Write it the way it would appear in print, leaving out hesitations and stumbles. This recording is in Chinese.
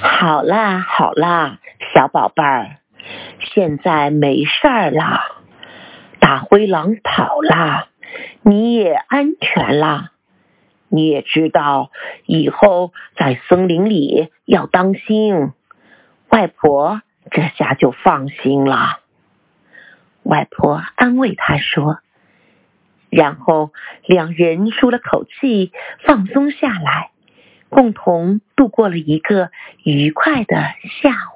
好啦好啦，小宝贝儿，现在没事儿啦，大灰狼跑啦，你也安全啦。你也知道以后在森林里要当心，外婆这下就放心了。外婆安慰他说，然后两人舒了口气，放松下来，共同度过了一个愉快的下午。